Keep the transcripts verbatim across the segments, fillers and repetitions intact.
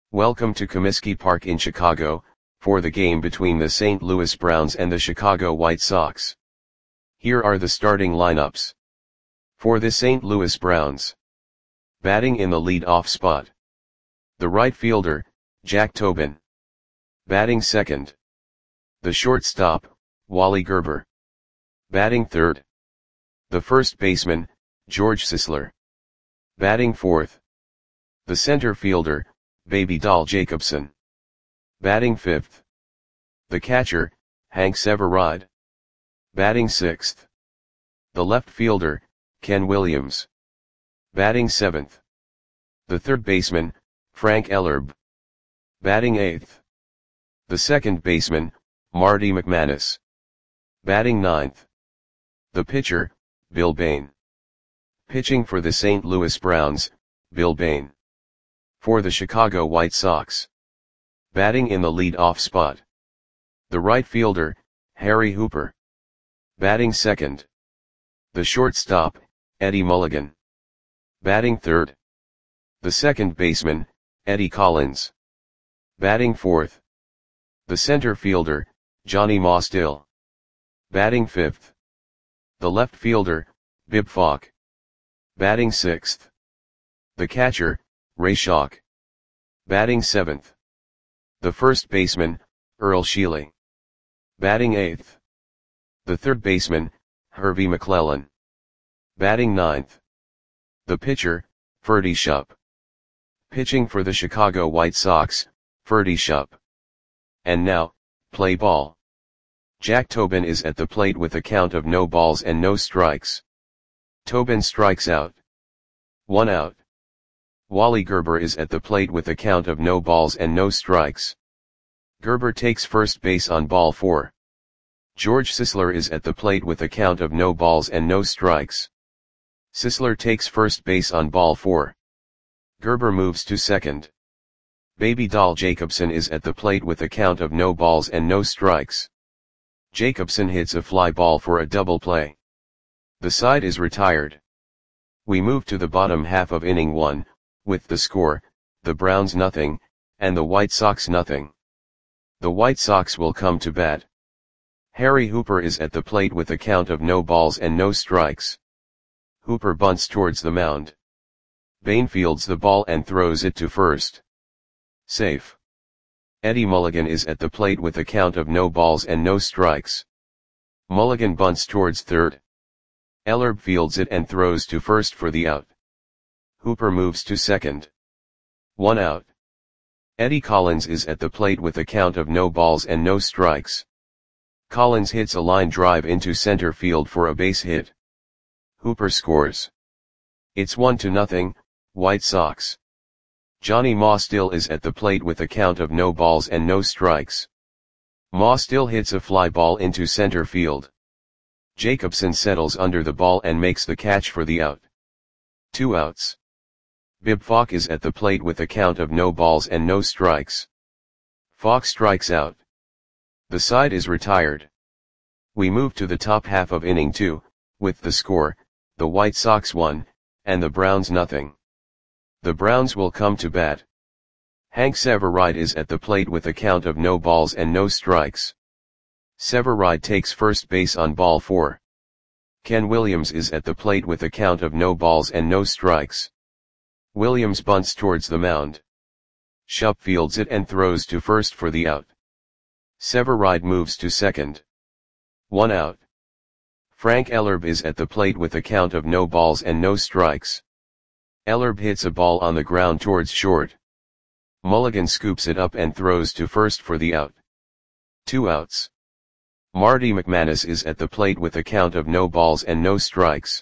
Welcome to Comiskey Park in Chicago, for the game between the Saint Louis Browns and the Chicago White Sox. Here are the starting lineups. For the Saint Louis Browns. Batting in the lead-off spot. The right fielder, Jack Tobin. Batting second. The shortstop, Wally Gerber. Batting third. The first baseman, George Sisler. Batting fourth. The center fielder, Baby Doll Jacobson. Batting fifth. The catcher, Hank Severide. Batting sixth. The left fielder, Ken Williams. Batting seventh. The third baseman, Frank Ellerbe. Batting eighth. The second baseman, Marty McManus. Batting ninth. The pitcher, Bill Bain. Pitching for the Saint Louis Browns, Bill Bain. For the Chicago White Sox. Batting in the lead-off spot. The right fielder, Harry Hooper. Batting second. The shortstop, Eddie Mulligan. Batting third. The second baseman, Eddie Collins. Batting fourth. The center fielder, Johnny Mostill. Batting fifth. The left fielder, Bib Falk. Batting sixth. The catcher, Ray Schoch. Batting seventh. The first baseman, Earl Sheely. Batting eighth. The third baseman, Hervey McClellan. Batting ninth. The pitcher, Ferdy Shupp. Pitching for the Chicago White Sox, Ferdy Shupp. And now, play ball. Jack Tobin is at the plate with a count of no balls and no strikes. Tobin strikes out. One out. Wally Gerber is at the plate with a count of no balls and no strikes. Gerber takes first base on ball four. George Sisler is at the plate with a count of no balls and no strikes. Sisler takes first base on ball four. Gerber moves to second. Baby Doll Jacobson is at the plate with a count of no balls and no strikes. Jacobson hits a fly ball for a double play. The side is retired. We move to the bottom half of inning one, with the score, the Browns nothing, and the White Sox nothing. The White Sox will come to bat. Harry Hooper is at the plate with a count of no balls and no strikes. Hooper bunts towards the mound. Bain fields the ball and throws it to first. Safe. Eddie Mulligan is at the plate with a count of no balls and no strikes. Mulligan bunts towards third. Ellerbe fields it and throws to first for the out. Hooper moves to second. One out. Eddie Collins is at the plate with a count of no balls and no strikes. Collins hits a line drive into center field for a base hit. Hooper scores. It's one to nothing, White Sox. Johnny Mostill is at the plate with a count of no balls and no strikes. Mostill hits a fly ball into center field. Jacobson settles under the ball and makes the catch for the out. Two outs. Bib Falk is at the plate with a count of no balls and no strikes. Falk strikes out. The side is retired. We move to the top half of inning two, with the score, the White Sox one, and the Browns nothing. The Browns will come to bat. Hank Severide is at the plate with a count of no balls and no strikes. Severide takes first base on ball four. Ken Williams is at the plate with a count of no balls and no strikes. Williams bunts towards the mound. Shupp fields it and throws to first for the out. Severide moves to second. One out. Frank Ellerbe is at the plate with a count of no balls and no strikes. Ellerbe hits a ball on the ground towards short. Mulligan scoops it up and throws to first for the out. Two outs. Marty McManus is at the plate with a count of no balls and no strikes.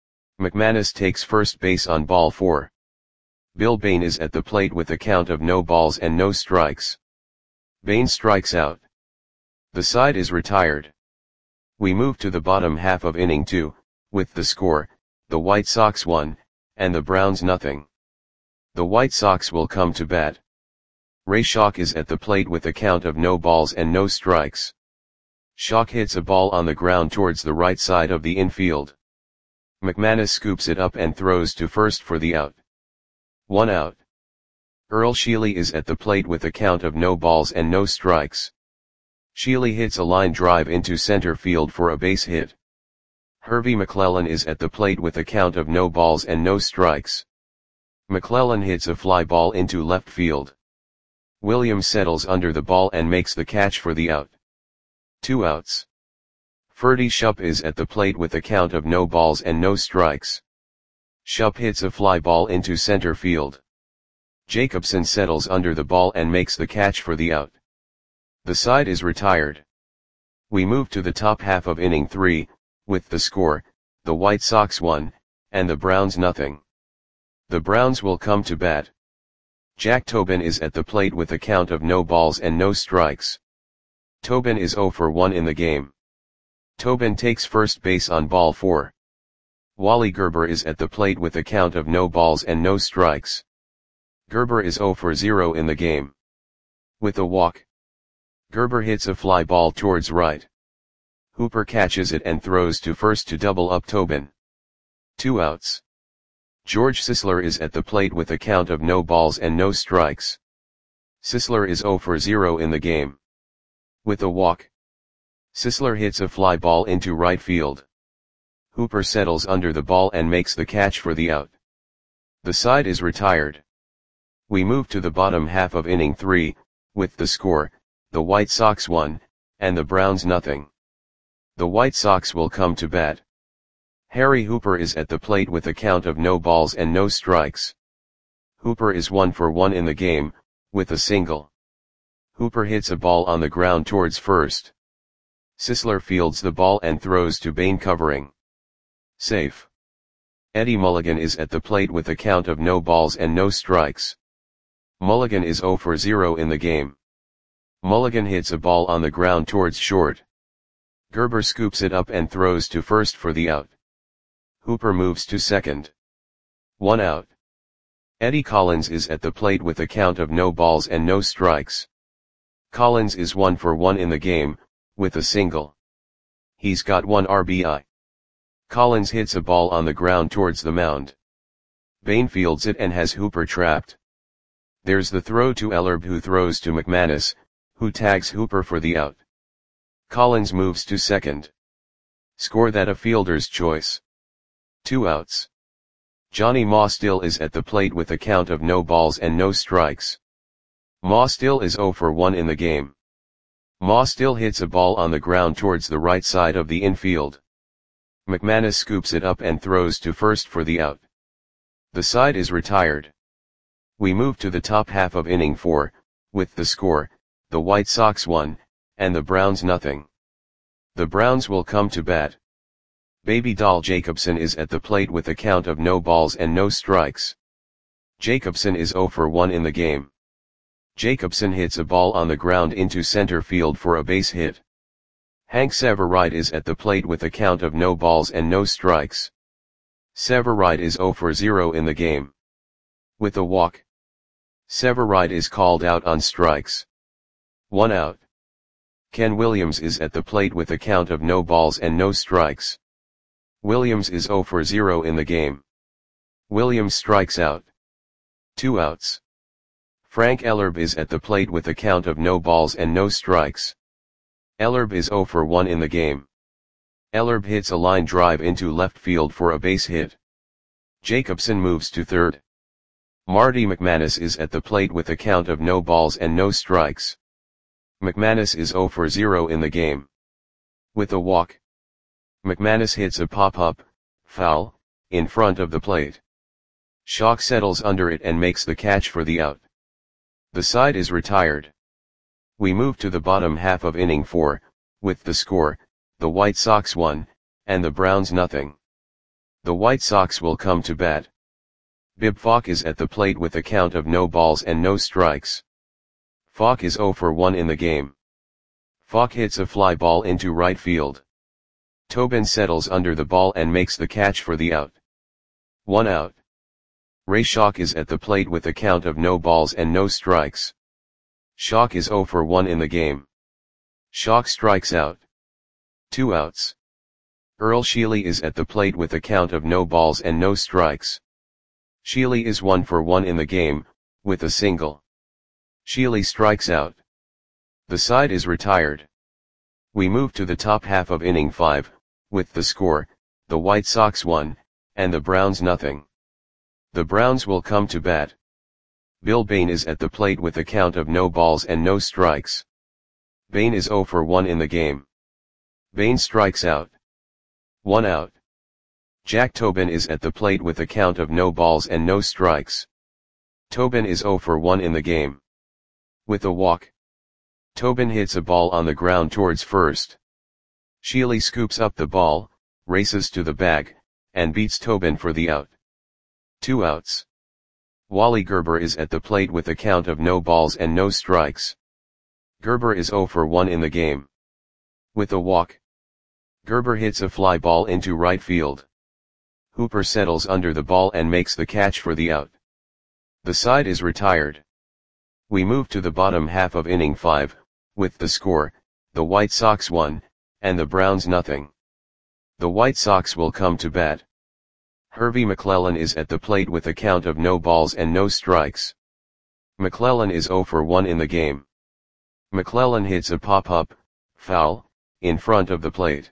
McManus takes first base on ball four. Bill Bain is at the plate with a count of no balls and no strikes. Bain strikes out. The side is retired. We move to the bottom half of inning two, with the score, the White Sox one, and the Browns nothing. The White Sox will come to bat. Ray Schoch is at the plate with a count of no balls and no strikes. Schoch hits a ball on the ground towards the right side of the infield. McManus scoops it up and throws to first for the out. One out. Earl Sheely is at the plate with a count of no balls and no strikes. Sheely hits a line drive into center field for a base hit. Hervey McClellan is at the plate with a count of no balls and no strikes. McClellan hits a fly ball into left field. Williams settles under the ball and makes the catch for the out. Two outs. Ferdy Shupp is at the plate with a count of no balls and no strikes. Shupp hits a fly ball into center field. Jacobson settles under the ball and makes the catch for the out. The side is retired. We move to the top half of inning three, with the score, the White Sox one, and the Browns nothing. The Browns will come to bat. Jack Tobin is at the plate with a count of no balls and no strikes. Tobin is oh for one in the game. Tobin takes first base on ball four. Wally Gerber is at the plate with a count of no balls and no strikes. Gerber is oh for zero in the game. With a walk. Gerber hits a fly ball towards right. Hooper catches it and throws to first to double up Tobin. Two outs. George Sisler is at the plate with a count of no balls and no strikes. Sisler is oh for zero in the game. With a walk. Sisler hits a fly ball into right field. Hooper settles under the ball and makes the catch for the out. The side is retired. We move to the bottom half of inning three, with the score, the White Sox one, and the Browns nothing. The White Sox will come to bat. Harry Hooper is at the plate with a count of no balls and no strikes. Hooper is one for one in the game, with a single. Hooper hits a ball on the ground towards first. Sisler fields the ball and throws to Bain covering. Safe. Eddie Mulligan is at the plate with a count of no balls and no strikes. Mulligan is oh for zero in the game. Mulligan hits a ball on the ground towards short. Gerber scoops it up and throws to first for the out. Hooper moves to second. One out. Eddie Collins is at the plate with a count of no balls and no strikes. Collins is one for one in the game, with a single. He's got one R B I. Collins hits a ball on the ground towards the mound. Bain fields it and has Hooper trapped. There's the throw to Ellerbe, who throws to McManus, who tags Hooper for the out. Collins moves to second. Score that a fielder's choice. Two outs. Johnny Mostill is at the plate with a count of no balls and no strikes. Mostill is oh for one in the game. Mostill hits a ball on the ground towards the right side of the infield. McManus scoops it up and throws to first for the out. The side is retired. We move to the top half of inning four, with the score, the White Sox one, and the Browns nothing. The Browns will come to bat. Baby Doll Jacobson is at the plate with a count of no balls and no strikes. Jacobson is oh for one in the game. Jacobson hits a ball on the ground into center field for a base hit. Hank Severide is at the plate with a count of no balls and no strikes. Severide is oh for zero in the game. With a walk. Severide is called out on strikes. One out. Ken Williams is at the plate with a count of no balls and no strikes. Williams is oh for zero in the game. Williams strikes out. Two outs. Frank Ellerbe is at the plate with a count of no balls and no strikes. Ellerbe is oh for one in the game. Ellerbe hits a line drive into left field for a base hit. Jacobson moves to third. Marty McManus is at the plate with a count of no balls and no strikes. McManus is oh for zero in the game. With a walk. McManus hits a pop-up, foul, in front of the plate. Schock settles under it and makes the catch for the out. The side is retired. We move to the bottom half of inning four, with the score, the White Sox one, and the Browns nothing. The White Sox will come to bat. Bib Falk is at the plate with a count of no balls and no strikes. Falk is oh for one in the game. Falk hits a fly ball into right field. Tobin settles under the ball and makes the catch for the out. One out. Ray Schock is at the plate with a count of no balls and no strikes. Schock is oh for one in the game. Schock strikes out. Two outs. Earl Sheely is at the plate with a count of no balls and no strikes. Sheely is one for one in the game, with a single. Sheely strikes out. The side is retired. We move to the top half of inning five, with the score, the White Sox one, and the Browns nothing. The Browns will come to bat. Bill Bain is at the plate with a count of no balls and no strikes. Bain is oh for one in the game. Bain strikes out. One out. Jack Tobin is at the plate with a count of no balls and no strikes. Tobin is oh for one in the game. With a walk. Tobin hits a ball on the ground towards first. Sheely scoops up the ball, races to the bag, and beats Tobin for the out. Two outs. Wally Gerber is at the plate with a count of no balls and no strikes. Gerber is oh for one in the game. With a walk. Gerber hits a fly ball into right field. Hooper settles under the ball and makes the catch for the out. The side is retired. We move to the bottom half of inning five, with the score, the White Sox one, and the Browns nothing. The White Sox will come to bat. Hervey McClellan is at the plate with a count of no balls and no strikes. McClellan is oh for one in the game. McClellan hits a pop-up, foul, in front of the plate.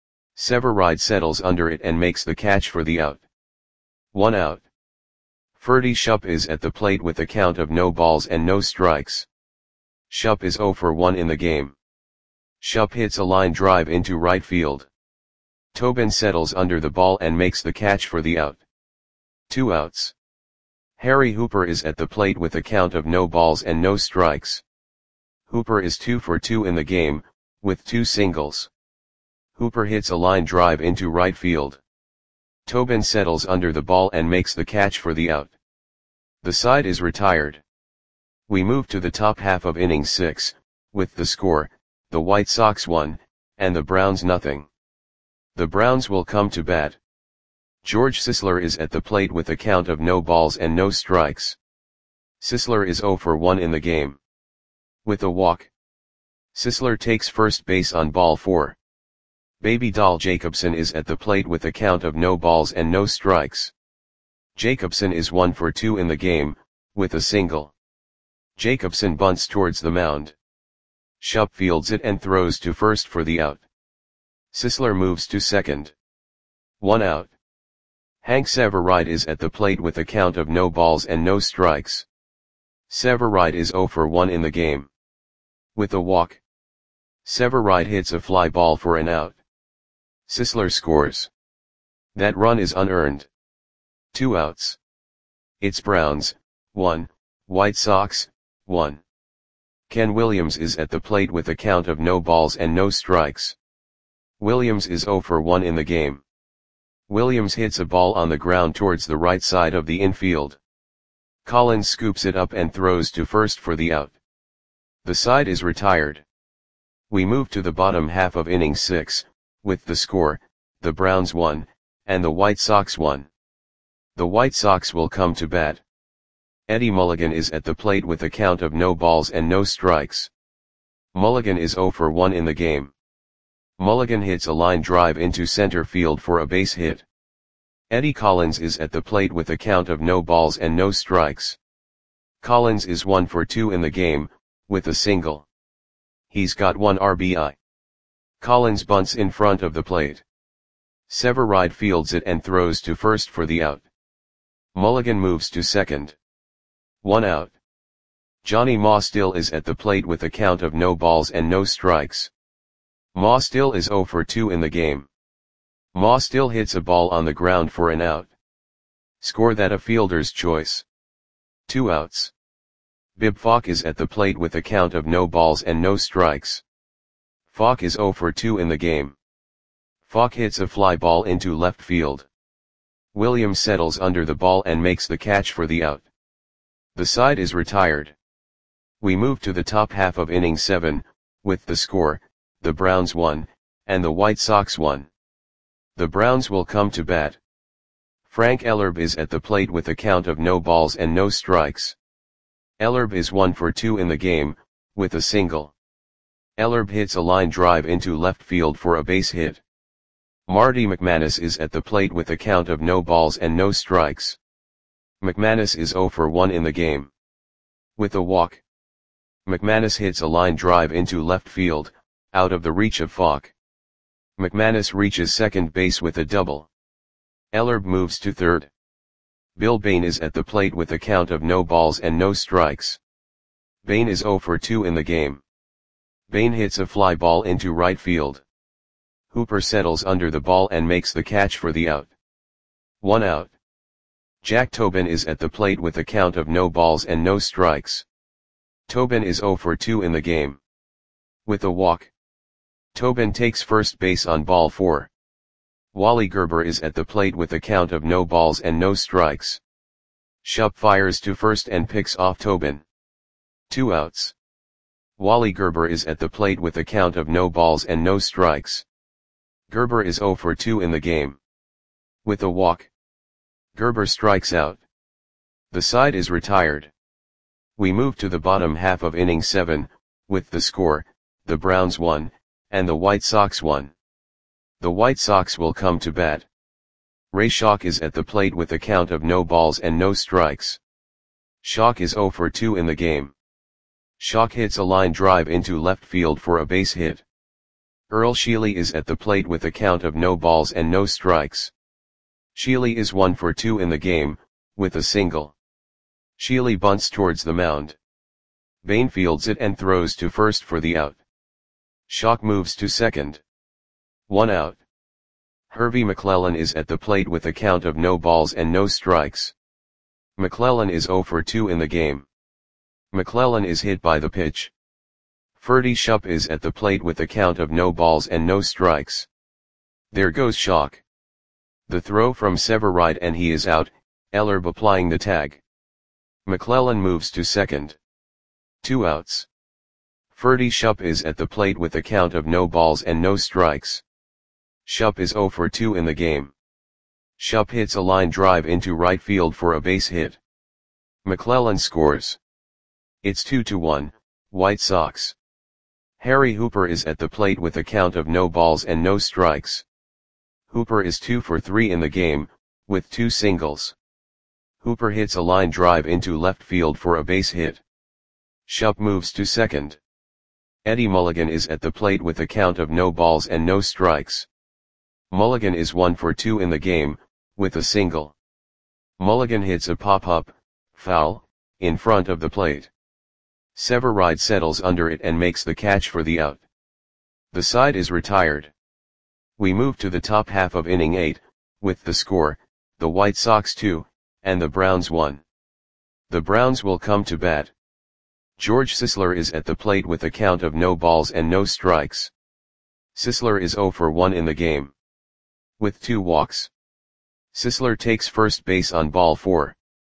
Severide settles under it and makes the catch for the out. One out. Ferdy Shupp is at the plate with a count of no balls and no strikes. Shupp is oh for one in the game. Shupp hits a line drive into right field. Tobin settles under the ball and makes the catch for the out. Two outs. Harry Hooper is at the plate with a count of no balls and no strikes. Hooper is two for two in the game, with two singles. Hooper hits a line drive into right field. Tobin settles under the ball and makes the catch for the out. The side is retired. We move to the top half of inning six, with the score, the White Sox one, and the Browns nothing. The Browns will come to bat. George Sisler is at the plate with a count of no balls and no strikes. Sisler is oh for one in the game. With a walk. Sisler takes first base on ball four. Baby Doll Jacobson is at the plate with a count of no balls and no strikes. Jacobson is one for two in the game, with a single. Jacobson bunts towards the mound. Shupp fields it and throws to first for the out. Sisler moves to second. One out. Hank Severide is at the plate with a count of no balls and no strikes. Severide is oh for one in the game. With a walk. Severide hits a fly ball for an out. Sisler scores. That run is unearned. Two outs. It's Browns, one, White Sox, one. Ken Williams is at the plate with a count of no balls and no strikes. Williams is oh for one in the game. Williams hits a ball on the ground towards the right side of the infield. Collins scoops it up and throws to first for the out. The side is retired. We move to the bottom half of inning six, with the score, the Browns one, and the White Sox one. The White Sox will come to bat. Eddie Mulligan is at the plate with a count of no balls and no strikes. Mulligan is oh for one in the game. Mulligan hits a line drive into center field for a base hit. Eddie Collins is at the plate with a count of no balls and no strikes. Collins is one for two in the game, with a single. He's got one R B I. Collins bunts in front of the plate. Severide fields it and throws to first for the out. Mulligan moves to second. One out. Johnny Ma still is at the plate with a count of no balls and no strikes. Ma still is oh for two in the game. Ma still hits a ball on the ground for an out. Score that a fielder's choice. Two outs. Bib Falk is at the plate with a count of no balls and no strikes. Falk is oh for two in the game. Falk hits a fly ball into left field. Williams settles under the ball and makes the catch for the out. The side is retired. We move to the top half of inning seven, with the score, the Browns one, and the White Sox one. The Browns will come to bat. Frank Ellerbe is at the plate with a count of no balls and no strikes. Ellerbe is one for two in the game, with a single. Ellerbe hits a line drive into left field for a base hit. Marty McManus is at the plate with a count of no balls and no strikes. McManus is oh for one in the game. With a walk, McManus hits a line drive into left field, out of the reach of Falk. McManus reaches second base with a double. Ellerbe moves to third. Bill Bain is at the plate with a count of no balls and no strikes. Bain is oh for two in the game. Bain hits a fly ball into right field. Hooper settles under the ball and makes the catch for the out. One out. Jack Tobin is at the plate with a count of no balls and no strikes. Tobin is oh for two in the game. With a walk, Tobin takes first base on ball four. Wally Gerber is at the plate with a count of no balls and no strikes. Shupp fires to first and picks off Tobin. Two outs. Wally Gerber is at the plate with a count of no balls and no strikes. Gerber is oh for two in the game. With a walk, Gerber strikes out. The side is retired. We move to the bottom half of inning seven, with the score, the Browns won, and the White Sox won. The White Sox will come to bat. Ray Schalk is at the plate with a count of no balls and no strikes. Schalk is oh for two in the game. Schalk hits a line drive into left field for a base hit. Earl Sheely is at the plate with a count of no balls and no strikes. Sheely is one for two in the game, with a single. Sheely bunts towards the mound. Bain fields it and throws to first for the out. Schalk moves to second. One out. Hervey McClellan is at the plate with a count of no balls and no strikes. McClellan is oh for two in the game. McClellan is hit by the pitch. Ferdy Shupp is at the plate with a count of no balls and no strikes. There goes Schalk. The throw from Severide and he is out, Ellerbe applying the tag. McClellan moves to second. Two outs. Ferdy Shupp is at the plate with a count of no balls and no strikes. Shupp is oh for two in the game. Shupp hits a line drive into right field for a base hit. McClellan scores. It's two to one, White Sox. Harry Hooper is at the plate with a count of no balls and no strikes. Hooper is two for three in the game, with two singles. Hooper hits a line drive into left field for a base hit. Shupp moves to second. Eddie Mulligan is at the plate with a count of no balls and no strikes. Mulligan is one for two in the game, with a single. Mulligan hits a pop-up, foul, in front of the plate. Severide settles under it and makes the catch for the out. The side is retired. We move to the top half of inning eight, with the score, the White Sox two, and the Browns one. The Browns will come to bat. George Sisler is at the plate with a count of no balls and no strikes. Sisler is oh for one in the game. With two walks, Sisler takes first base on ball four.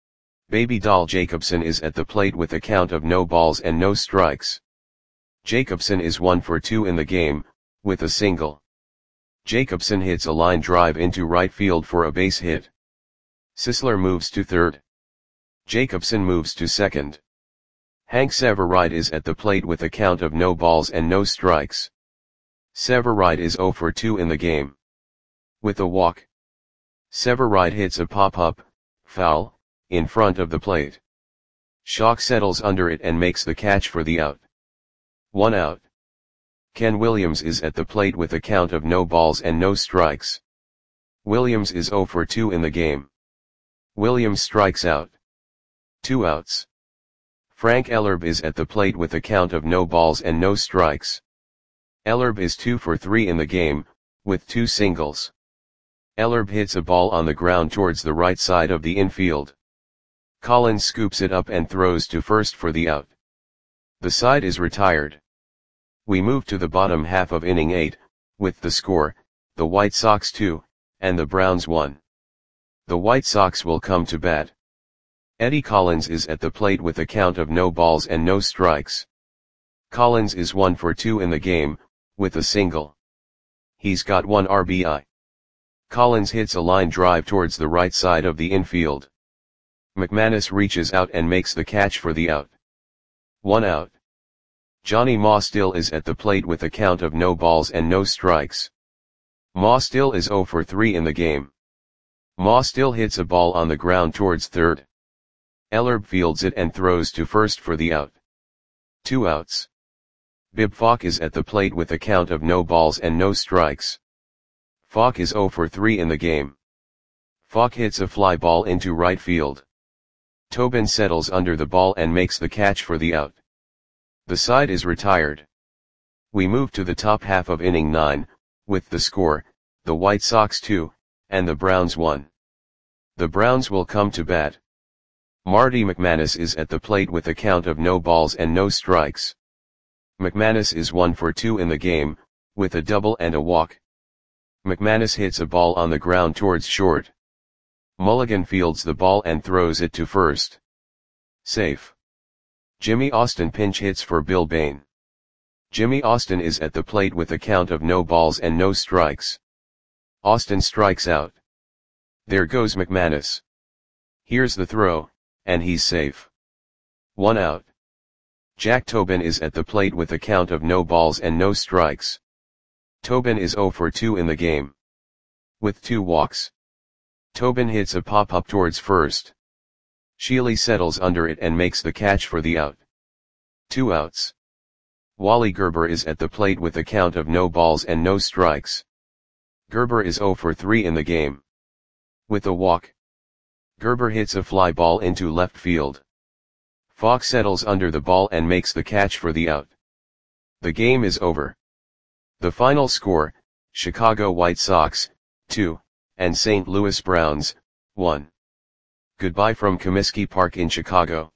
Baby Doll Jacobson is at the plate with a count of no balls and no strikes. Jacobson is one for two in the game, with a single. Jacobson hits a line drive into right field for a base hit. Sisler moves to third. Jacobson moves to second. Hank Severide is at the plate with a count of no balls and no strikes. Severide is oh for two in the game. With a walk, Severide hits a pop-up, foul, in front of the plate. Schalk settles under it and makes the catch for the out. One out. Ken Williams is at the plate with a count of no balls and no strikes. Williams is oh for two in the game. Williams strikes out. Two outs. Frank Ellerbe is at the plate with a count of no balls and no strikes. Ellerbe is two for three in the game, with two singles. Ellerbe hits a ball on the ground towards the right side of the infield. Collins scoops it up and throws to first for the out. The side is retired. We move to the bottom half of inning eight, with the score, the White Sox two, and the Browns one. The White Sox will come to bat. Eddie Collins is at the plate with a count of no balls and no strikes. Collins is one for two in the game, with a single. He's got one R B I. Collins hits a line drive towards the right side of the infield. McManus reaches out and makes the catch for the out. One out. Johnny Ma still is at the plate with a count of no balls and no strikes. Ma still is oh for three in the game. Ma still hits a ball on the ground towards third. Ellerbe fields it and throws to first for the out. Two outs. Bib Falk is at the plate with a count of no balls and no strikes. Falk is oh for three in the game. Falk hits a fly ball into right field. Tobin settles under the ball and makes the catch for the out. The side is retired. We move to the top half of inning nine, with the score, the White Sox two, and the Browns one. The Browns will come to bat. Marty McManus is at the plate with a count of no balls and no strikes. McManus is one for two in the game, with a double and a walk. McManus hits a ball on the ground towards short. Mulligan fields the ball and throws it to first. Safe. Jimmy Austin pinch hits for Bill Bain. Jimmy Austin is at the plate with a count of no balls and no strikes. Austin strikes out. There goes McManus. Here's the throw, and he's safe. One out. Jack Tobin is at the plate with a count of no balls and no strikes. Tobin is oh for two in the game. With two walks. Tobin hits a pop-up towards first. Sheely settles under it and makes the catch for the out. Two outs. Wally Gerber is at the plate with a count of no balls and no strikes. Gerber is oh for three in the game. With a walk. Gerber hits a fly ball into left field. Falk settles under the ball and makes the catch for the out. The game is over. The final score, Chicago White Sox, two, and Saint Louis Browns, one. Goodbye from Comiskey Park in Chicago.